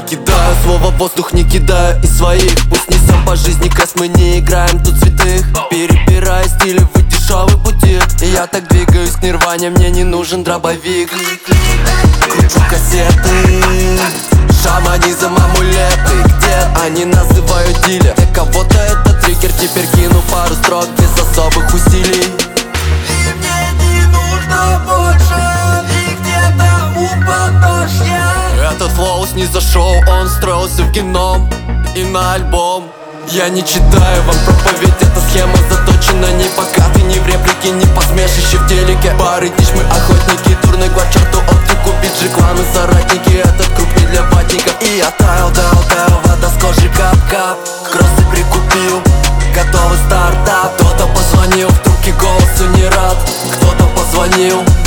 кидаю слово в воздух, не кидаю из своих. Пусть не сам по жизни квест, мы не играем тут святых. Перебирая стили в дешевый бутик. Я так двигаюсь к нирване, мне не нужен дробовик. Кручу кассеты, шаманизм, амулеты. Где они называют дилер? Для кого-то это триггер. Теперь кину пару строк без особых усилий. И мне не нужно больше, и где-то у подножья. Этот флоу снизошел, он строился в геном и на альбом. Я не читаю вам проповедь, эта схема заточена не по карте, не в реплике, не посмешище в телеке. Пары дичь, мы охотники, турный гвард, черту оптику, биджи, кланы, соратники. Этот круг не для ватников. И я таял, вода с кожи кап-кап. Кроссы прикупил, готовый стартап. Кто-то позвонил, в трубке голосу не рад. Кто-то позвонил,